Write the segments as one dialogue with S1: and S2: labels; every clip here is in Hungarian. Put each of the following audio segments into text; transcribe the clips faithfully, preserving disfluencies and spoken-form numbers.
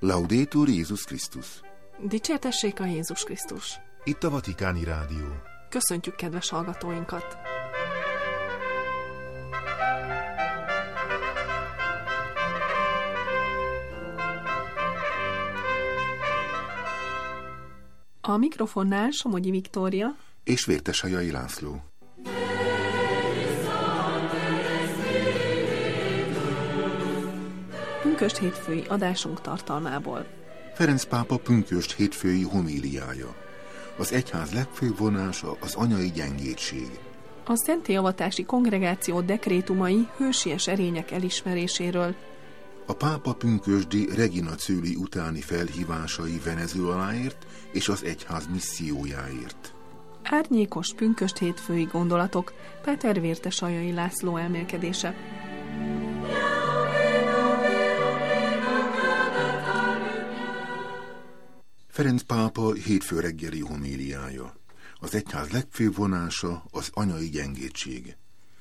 S1: Laudetur Jézus Krisztus.
S2: Dicsértessék a Jézus Krisztus.
S1: Itt a Vatikáni Rádió.
S2: Köszöntjük kedves hallgatóinkat! A mikrofonnál Somogyi Viktória
S1: és Vértesajai László.
S2: Pünkösd hétfői adásunk tartalmából.
S1: Ferenc pápa pünkösd hétfői homíliája. Az egyház legfőbb vonása az anyai gyengétség.
S2: A Szenttélyavatási Kongregáció dekrétumai hősies erények elismeréséről.
S1: A pápa pünkösdi Regina Coeli utáni felhívásai Venezueláért és az egyház missziójáért.
S2: Árnyékos pünkösd hétfői gondolatok, Péter Vértesajai László elmélkedése.
S1: Ferenc pápa hétfő reggeli homíliája. Az egyház legfőbb vonása az anyai gyengétség.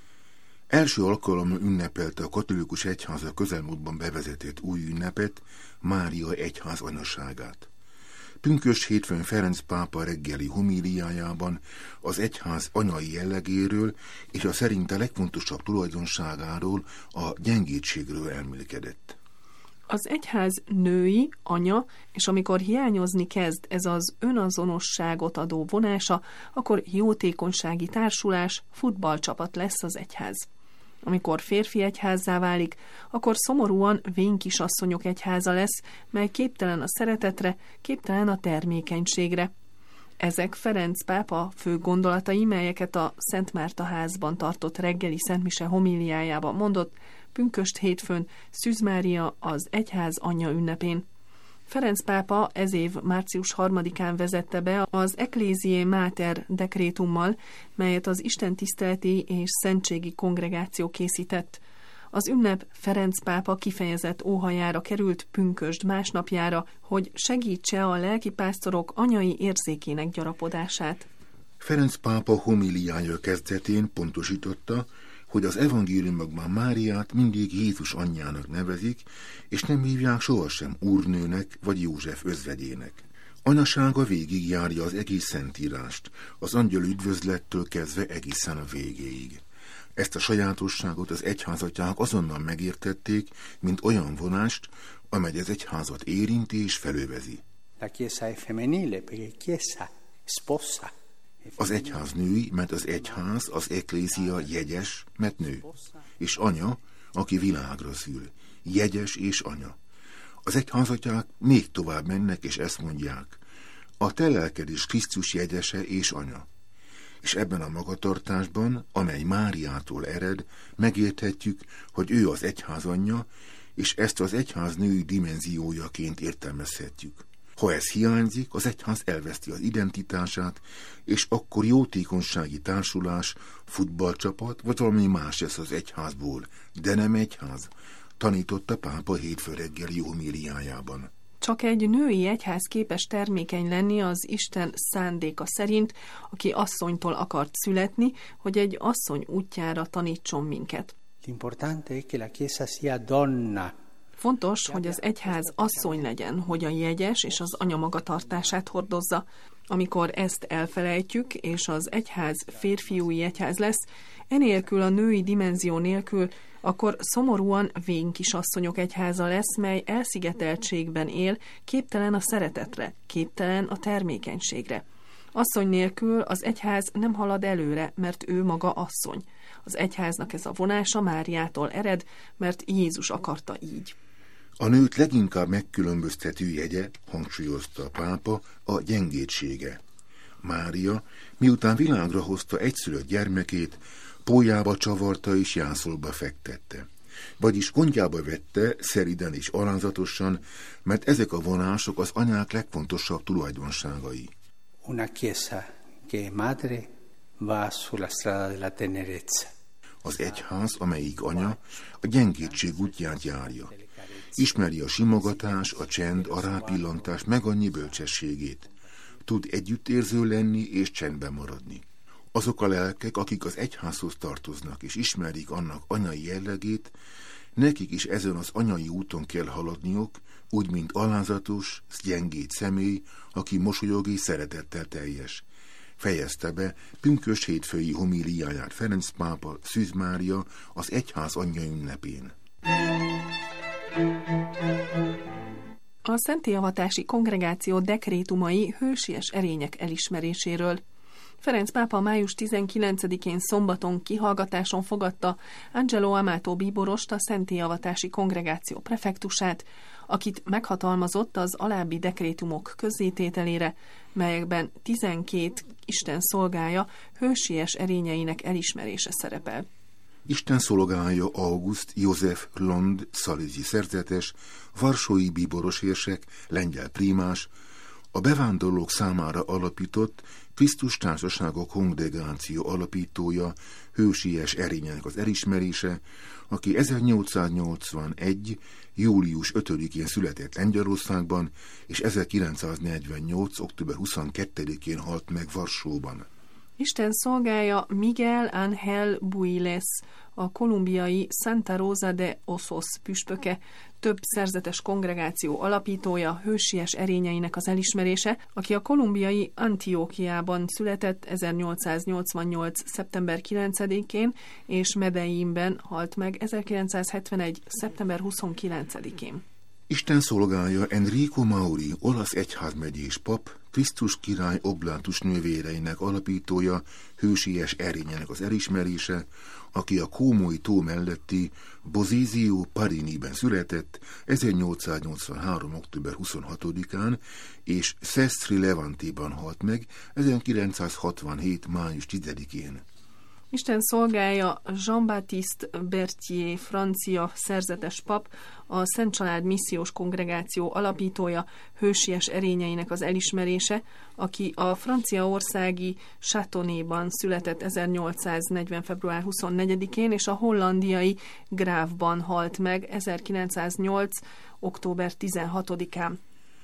S1: Első alkalommal ünnepelte a katolikus egyház a közelmúltban bevezetett új ünnepet, Mária egyház anyaságát. Pünkösd hétfőn Ferenc pápa reggeli homíliájában az egyház anyai jellegéről és a szerinte legfontosabb tulajdonságáról, a gyengétségről elmélkedett.
S2: Az egyház női, anya, és amikor hiányozni kezd ez az önazonosságot adó vonása, akkor jótékonysági társulás, futballcsapat lesz az egyház. Amikor férfi egyházzá válik, akkor szomorúan vénykisasszonyok egyháza lesz, mely képtelen a szeretetre, képtelen a termékenységre. Ezek Ferenc pápa fő gondolatai, melyeket a Szent Márta házban tartott reggeli szentmise homíliájában mondott, pünkösd hétfőn Szűz Mária az egyház anyja ünnepén. Ferenc pápa ez év március harmadikán vezette be az Ecclesiae Mater dekrétummal, melyet az istentiszteleti és szentségi kongregáció készített. Az ünnep Ferenc pápa kifejezett óhajára került pünkösd másnapjára, hogy segítse a lelkipásztorok anyai érzékének gyarapodását.
S1: Ferenc pápa homíliája kezdetén pontosította, hogy az evangéliumokban Máriát mindig Jézus anyjának nevezik, és nem hívják sohasem úrnőnek vagy József özvegyének. Anyasága végig járja az egész szentírást, az angyal üdvözlettől kezdve egészen a végéig. Ezt a sajátosságot az egyházatják azonnal megértették, mint olyan vonást, amely az egyházat érinti és felövezi.
S3: La chiesa è femminile, perché chiesa sposa.
S1: Az egyház női, mert az egyház, az eklézia jegyes, mert nő. És anya, aki világra szül. Jegyes és anya. Az egyházatják még tovább mennek, és ezt mondják. A te lelked is Krisztus jegyese és anya. És ebben a magatartásban, amely Máriától ered, megérthetjük, hogy ő az egyház anyja, és ezt az egyház női dimenziójaként értelmezhetjük. Ha ez hiányzik, az egyház elveszti az identitását, és akkor jótékonysági társulás, futballcsapat, vagy valami más lesz az egyházból, de nem egyház, tanította pápa hétfő reggeli homíliájában.
S2: Csak egy női egyház képes termékeny lenni az Isten szándéka szerint, aki asszonytól akart születni, hogy egy asszony útjára tanítson minket.
S3: L'importante è che la chiesa sia donna.
S2: Fontos, hogy az egyház asszony legyen, hogy a jegyes és az anya magatartását hordozza. Amikor ezt elfelejtjük, és az egyház férfiúi egyház lesz, enélkül a női dimenzió nélkül, akkor szomorúan vénykisasszonyok egyháza lesz, mely elszigeteltségben él, képtelen a szeretetre, képtelen a termékenységre. Asszony nélkül az egyház nem halad előre, mert ő maga asszony. Az egyháznak ez a vonása Máriától ered, mert Jézus akarta így.
S1: A nőt leginkább megkülönböztető jegye, hangsúlyozta a pápa, a gyengétsége. Mária, miután világra hozta egyszülött gyermekét, pólyába csavarta és jászolba fektette. Vagyis gondjába vette, szeriden és alázatosan, mert ezek a vonások az anyák legfontosabb tulajdonságai.
S3: Una chiesa che è madre va sulla strada della tenerezza.
S1: Az egyház, amelyik anya, a gyengétség útját járja. Ismeri a simogatás, a csend, a rápillantás meg annyi bölcsességét. Tud együttérző lenni és csendben maradni. Azok a lelkek, akik az egyházhoz tartoznak és ismerik annak anyai jellegét, nekik is ezen az anyai úton kell haladniuk, úgy, mint alázatos, gyengéd személy, aki mosolyog és szeretettel teljes. Fejezte be pünkösd hétfői homíliáját Ferenc pápa Szűz Mária az egyház anyja ünnepén.
S2: A szentélyavatási kongregáció dekrétumai hősies erények elismeréséről. Ferenc pápa május tizenkilencedikén szombaton kihallgatáson fogadta Angelo Amato bíborost, a szentélyavatási kongregáció prefektusát, akit meghatalmazott az alábbi dekrétumok közzétételére, melyekben tizenkét Isten szolgája hősies erényeinek elismerése szerepel.
S1: Isten szolgája August József Lond szalőzi szerzetes, varsói bíboros érsek, lengyel prímás, a bevándorlók számára alapított Krisztus Társasága kongregáció alapítója, hősies erényének az elismerése, aki ezernyolcszáznyolcvanegy. július ötödikén született Lengyelországban, és ezerkilencszáznegyvennyolc. október huszonkettedikén halt meg Varsóban.
S2: Isten szolgája Miguel Ángel Builes, a kolumbiai Santa Rosa de Osos püspöke, több szerzetes kongregáció alapítója, hősies erényeinek az elismerése, aki a kolumbiai Antiókiában született ezernyolcszáznyolcvannyolc. szeptember kilencedikén, és Medellínben halt meg ezerkilencszázhetvenegy. szeptember huszonkilencedikén.
S1: Isten szolgája Enrico Mauri, olasz egyházmegyés pap, Krisztus király oblátus nővéreinek alapítója, hősies erényének az elismerése, aki a Kómói tó melletti Bozizio Pariniben született ezernyolcszáznyolcvanhárom. október huszonhatodikán, és Sestri Levantéban halt meg ezerkilencszázhatvanhét. május tizedikén.
S2: Isten szolgája Jean-Baptiste Berthier, francia szerzetes pap, a Szent Család missziós kongregáció alapítója, hősies erényeinek az elismerése, aki a franciaországi Châteaunéban született ezernyolcszáznegyven. február huszonnegyedikén, és a hollandiai Grávban halt meg ezerkilencszáznyolc. október tizenhatodikán.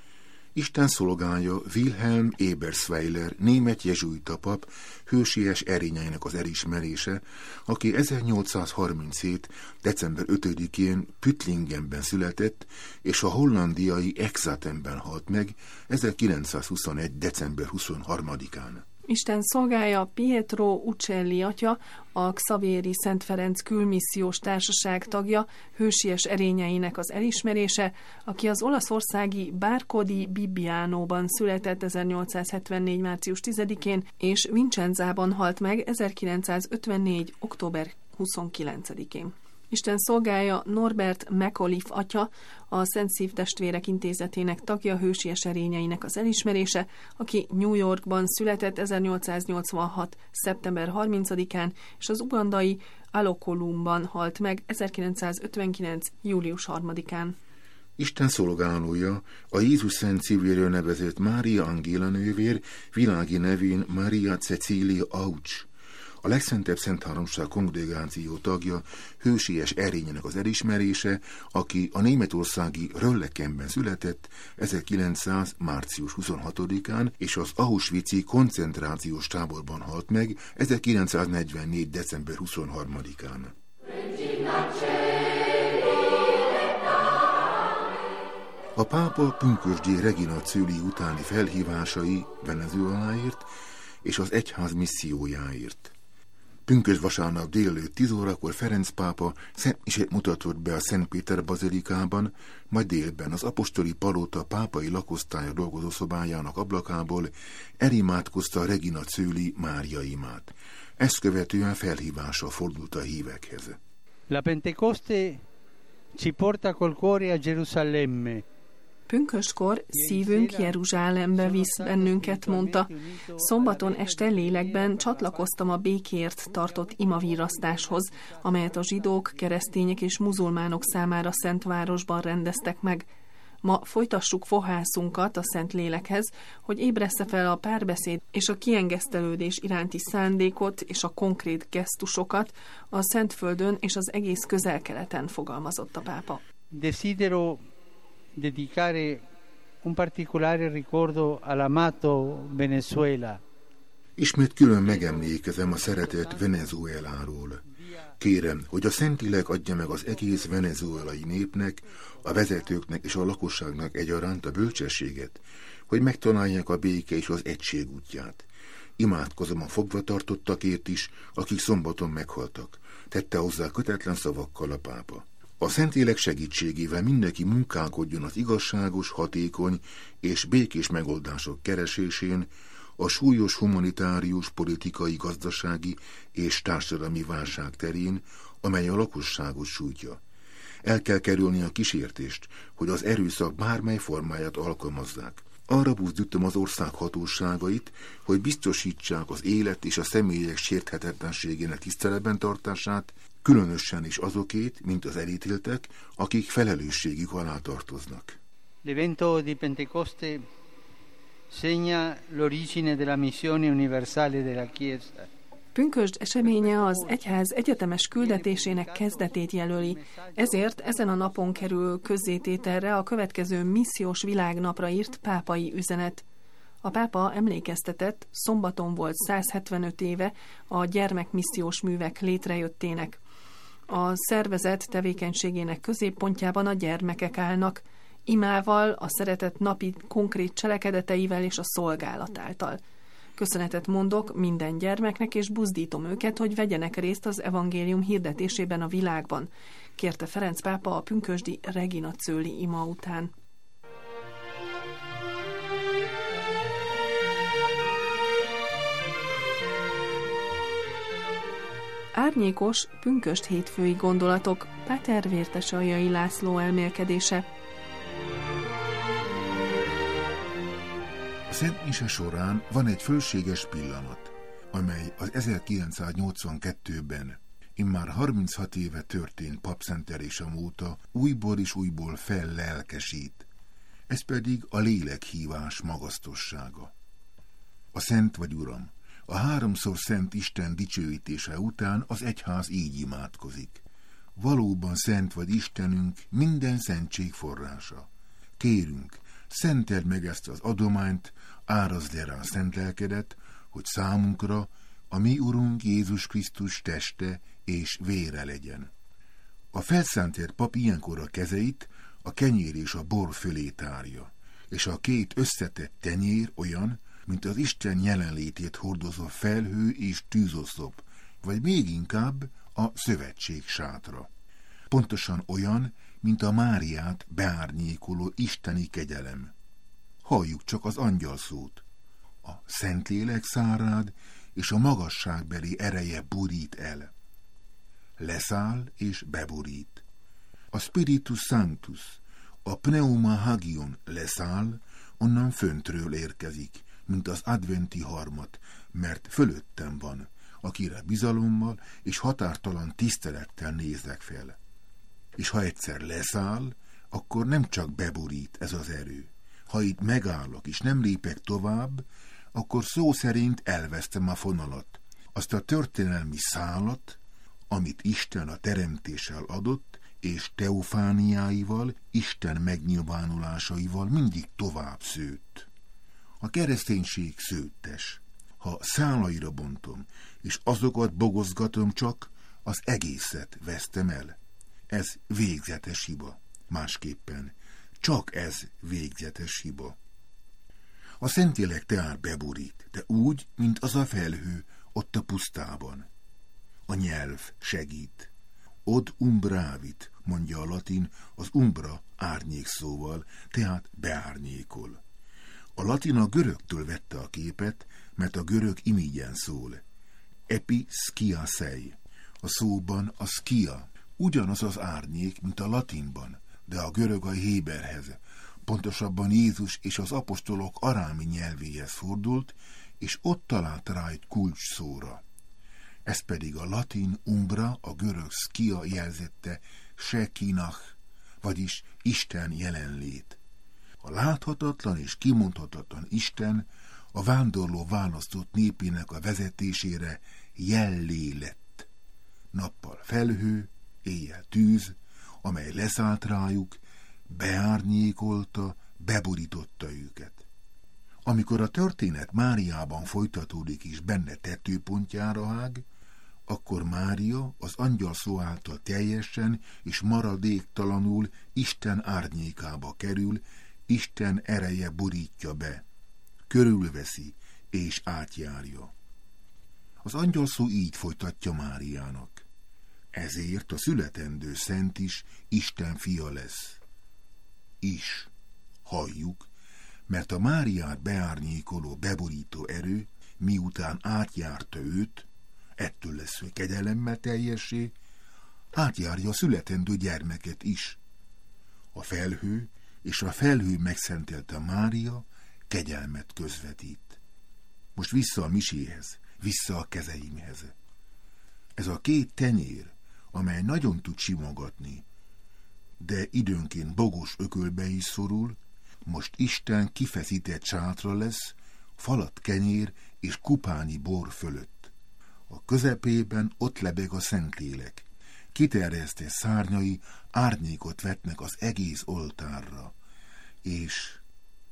S1: Isten szolgája Wilhelm Ebersweiler, német jezsuita pap, hősies erényeinek az elismerése, aki ezernyolcszázharminchét. december ötödikén Püttlingenben született, és a hollandiai Exatenben halt meg ezerkilencszázhuszonegy. december huszonharmadikán.
S2: Isten szolgája Pietro Uccelli atya, a Xavieri Szent Ferenc külmissziós társaság tagja, hősies erényeinek az elismerése, aki az olaszországi Barco di Bibbianóban született ezernyolcszázhetvennégy. március tizedikén, és Vincenzában halt meg ezerkilencszázötvennégy. október huszonkilencedikén. Isten szolgája Norbert McAuliffe atya, a Szent Szívtestvérek Intézetének tagja, hősies erényeinek az elismerése, aki New Yorkban született ezernyolcszáznyolcvanhat. szeptember harmincadikán, és az ugandai Alokolumban halt meg ezerkilencszázötvenkilenc. július harmadikán.
S1: Isten szolgálója a Jézus Szent Szívéről nevezett Mária Angéla nővér, világi nevén Maria Cecilia Auch, a Legszentebb Szent Háromság kongregáció tagja, hősies erényének az elismerése, aki a németországi Röllekenben született ezerkilencszáz. március huszonhatodikán, és az auschwitzi koncentrációs táborban halt meg ezerkilencszáznegyvennégy. december huszonharmadikán. A pápa pünkösdi Regina Coeli utáni felhívásai Venezueláért és az egyház missziójáért. Pünkösd vasárnap délelőtt tíz órakor Ferenc pápa szentmisét mutatott be a Szent Péter bazilikában, majd délben az apostoli palota pápai lakosztálya dolgozó szobájának ablakából elimádkozta Regina Coeli Mária imát. Ezt követően felhívással fordult a hívekhez.
S3: La Pentecoste ci porta col cuore a Gerusalemme.
S2: Pünköstkor szívünk Jeruzsálembe visz bennünket, mondta. Szombaton este lélekben csatlakoztam a békért tartott imavirasztáshoz, amelyet a zsidók, keresztények és muzulmánok számára Szentvárosban rendeztek meg. Ma folytassuk fohászunkat a Szent Lélekhez, hogy ébressze fel a párbeszéd és a kiengesztelődés iránti szándékot és a konkrét gesztusokat a Szentföldön és az egész Közel-Keleten, fogalmazott a pápa.
S3: Desidero dedicare un particolare ricordo all'amato Venezuela.
S1: Ismét külön megemlékezem a szeretett Venezueláról. Kérem, hogy a Szentlélek adja meg az egész venezuelai népnek, a vezetőknek és a lakosságnak egyaránt a bölcsességet, hogy megtalálják a béke és az egység útját. Imádkozom a fogvatartottakért is, akik szombaton meghaltak, tette hozzá kötetlen szavakkal a pápa. A Szentlélek segítségével mindenki munkálkodjon az igazságos, hatékony és békés megoldások keresésén, a súlyos humanitárius, politikai, gazdasági és társadalmi válság terén, amely a lakosságot sújtja. El kell kerülni a kísértést, hogy az erőszak bármely formáját alkalmazzák. Arra buzdítom az ország hatóságait, hogy biztosítsák az élet és a személyek sérthetetlenségének tiszteletben tartását, különösen is azokét, mint az elítéltek, akik felelősségük alá tartoznak.
S3: L'evento di Pentecoste segna l'origine della missione universale della Chiesa.
S2: Pünkösd eseménye az egyház egyetemes küldetésének kezdetét jelöli, ezért ezen a napon kerül közzétételre a következő missziós világnapra írt pápai üzenet. A pápa emlékeztetett, szombaton volt száz hetvenöt éve a gyermekmissziós művek létrejöttének. A szervezet tevékenységének középpontjában a gyermekek állnak, imával, a szeretet napi konkrét cselekedeteivel és a szolgálat által. Köszönetet mondok minden gyermeknek, és buzdítom őket, hogy vegyenek részt az evangélium hirdetésében a világban, kérte Ferenc pápa a pünkösdi Regina Coeli ima után. Árnyékos, pünkösd hétfői gondolatok, Páter Vértesaljai László elmélkedése.
S1: A Szent Mise során van egy fölséges pillanat, amely az ezerkilencszáznyolcvankettőben, immár harminchat éve történt papszentelésem óta újból és újból fellelkesít. Ez pedig a lélekhívás magasztossága. A Szent vagy Uram, a háromszor szent Isten dicsőítése után az egyház így imádkozik. Valóban szent vagy Istenünk, minden szentség forrása. Kérünk, szenteld meg ezt az adományt, árazd le rá szent lelkedet, hogy számunkra a mi Urunk Jézus Krisztus teste és vére legyen. A felszántért pap ilyenkor a kezeit a kenyér és a bor fölé tárja, és a két összetett tenyér olyan, mint az Isten jelenlétét hordozó felhő és tűzoszlop, vagy még inkább a szövetség sátra. Pontosan olyan, mint a Máriát beárnyékoló isteni kegyelem. Halljuk csak az angyal szót. A Szentlélek szárád, és a magasságbeli ereje borít el. Leszáll és beborít. A Spiritus Sanctus, a Pneuma Hagion leszáll, onnan föntről érkezik, mint az adventi harmat, mert fölöttem van, akire bizalommal és határtalan tisztelettel nézek fel. És ha egyszer leszáll, akkor nem csak beborít ez az erő. Ha itt megállok és nem lépek tovább, akkor szó szerint elvesztem a fonalat, azt a történelmi szálat, amit Isten a teremtéssel adott, és teofániáival, Isten megnyilvánulásaival mindig tovább szőtt. A kereszténység szőttes. Ha szálaira bontom, és azokat bogozgatom csak, az egészet vesztem el. Ez végzetes hiba. Másképpen, csak ez végzetes hiba. A Szentlélek tehát beborít, de úgy, mint az a felhő ott a pusztában. A nyelv segít. Od umbravit, mondja a latin, az umbra árnyék szóval, tehát beárnyékol. A latin a görögtől vette a képet, mert a görög imigyen szól. Epi skia sei. A szóban a skia ugyanaz az árnyék, mint a latinban, de a görög a héberhez, pontosabban Jézus és az apostolok arámi nyelvéhez fordult, és ott talált rá egy kulcs szóra. Ez pedig a latin umbra, a görög skia jelzette shekinah, vagyis Isten jelenlét. A láthatatlan és kimondhatatlan Isten a vándorló választott népének a vezetésére jellé lett. Nappal felhő, éjjel tűz, amely leszállt rájuk, beárnyékolta, beborította őket. Amikor a történet Máriában folytatódik és benne tetőpontjára hág, akkor Mária az angyal szó által teljesen és maradéktalanul Isten árnyékába kerül, Isten ereje borítja be, körülveszi és átjárja. Az angyal szó így folytatja Máriának. Ezért a születendő szent is Isten fia lesz. Is, halljuk, mert a Máriát beárnyékoló, beborító erő, miután átjárta őt, ettől lesz ő kegyelemmel teljessé, átjárja a születendő gyermeket is. A felhő és a felhő megszentelte Mária kegyelmet közvetít. Most vissza a miséhez, vissza a kezeimhez. Ez a két tenyér, amely nagyon tud simogatni, de időnként bogos ökölbe is szorul, most Isten kifeszített sátra lesz, falat kenyér és kupányi bor fölött. A közepében ott lebeg a Szentlélek. Kiterjesztett szárnyai árnyékot vetnek az egész oltárra, és,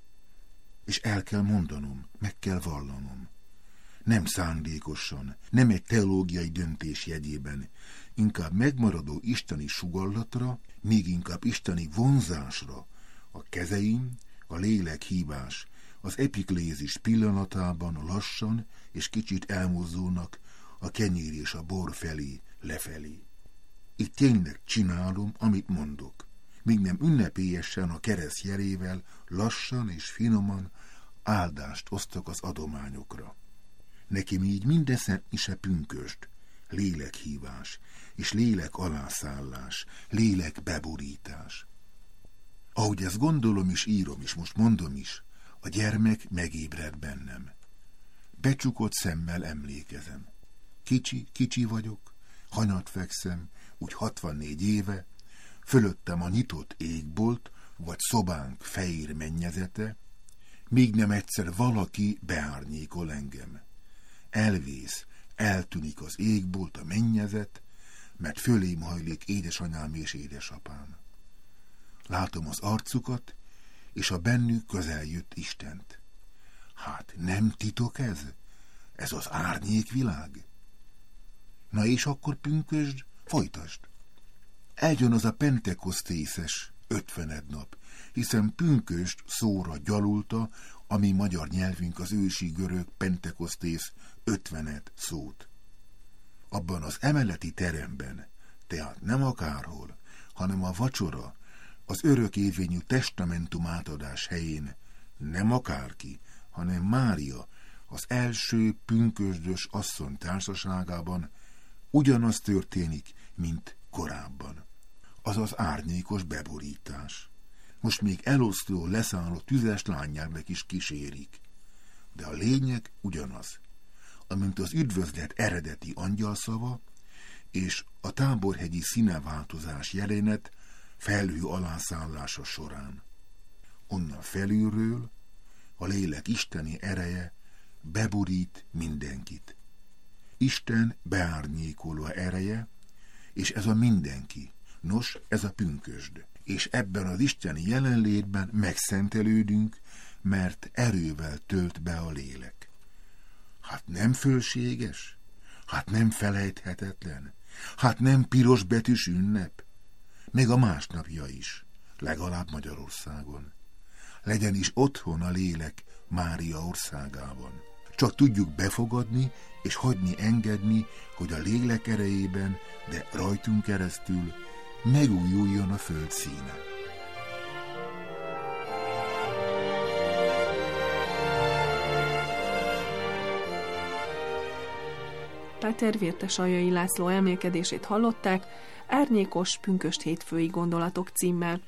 S1: és el kell mondanom, meg kell vallanom. Nem szándékosan, nem egy teológiai döntés jegyében, inkább megmaradó isteni sugallatra, még inkább isteni vonzásra, a kezeim, a lélek hívás, az epiklézis pillanatában lassan és kicsit elmozdulnak a kenyér és a bor felé, lefelé. Itt tényleg csinálom, amit mondok, míg nem ünnepélyesen a kereszt jelével lassan és finoman áldást osztok az adományokra. Nekem így minden szent mise pünkösd, lélekhívás és lélek alászállás, lélek beborítás. Ahogy ezt gondolom és írom, és most mondom is, a gyermek megébred bennem. Becsukott szemmel emlékezem. Kicsi, kicsi vagyok, hanyat fekszem, úgy hatvannégy éve, fölöttem a nyitott égbolt, vagy szobánk fehér mennyezete, míg nem egyszer valaki beárnyékol engem. Elvész, eltűnik az égbolt, a mennyezet, mert fölém hajlik édesanyám és édesapám. Látom az arcukat, és a bennük közel jött Istent. Hát nem titok ez? Ez az árnyékvilág? Na és akkor pünkösd, folytasd. Eljön az a pentekosztészes ötvened nap, hiszen pünkösd szóra gyalulta, ami magyar nyelvünk az ősi görög pentekosztész ötvened szót. Abban az emeleti teremben, tehát nem akárhol, hanem a vacsora, az örökérvényű testamentum átadás helyén nem akárki, hanem Mária, az első pünkösdös asszony társaságában ugyanaz történik, mint korábban. Az az árnyékos beborítás. Most még eloszló, leszálló tüzes lánygyermek is kísérik. De a lényeg ugyanaz, amint az üdvözlet eredeti angyalszava és a táborhegyi színeváltozás jelenet felhő alászállása során. Onnan felülről a lélek isteni ereje beborít mindenkit. Isten beárnyékoló ereje, és ez a mindenki. Nos, ez a pünkösd. És ebben az isteni jelenlétben megszentelődünk, mert erővel tölt be a lélek. Hát nem fölséges? Hát nem felejthetetlen? Hát nem piros betűs ünnep? Még a másnapja is, legalább Magyarországon. Legyen is otthon a lélek Mária országában. Csak tudjuk befogadni és hagyni engedni, hogy a lélek erejében, de rajtunk keresztül megújuljon a föld színe.
S2: Páter Vértesaljai László elmélkedését hallották, Árnyékos pünkösd hétfői gondolatok címmel.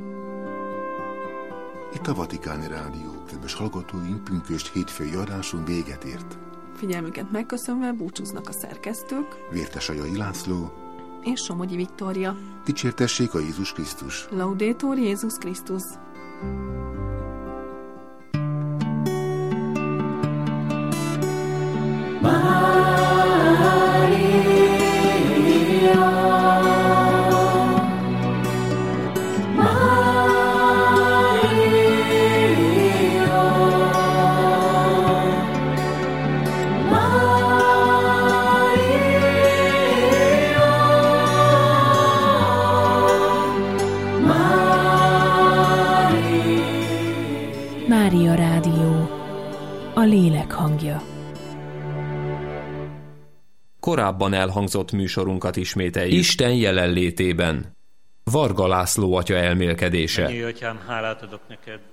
S1: Itt a Vatikáni Rádió, kedves hallgatóink, pünkösd hétfői adáson véget ért.
S2: Figyelmüket megköszönve búcsúznak a szerkesztők,
S1: Vértesaljai László
S2: és Somogyi Viktória.
S1: Dicsértessék a Jézus Krisztus!
S2: Laudetur Jézus Krisztus!
S4: Mária Rádió, a lélek hangja.
S5: Korábban elhangzott műsorunkat ismételjük. Isten jelenlétében. Varga László atya elmélkedése.
S6: Mennyi atyám, hálát adok neked,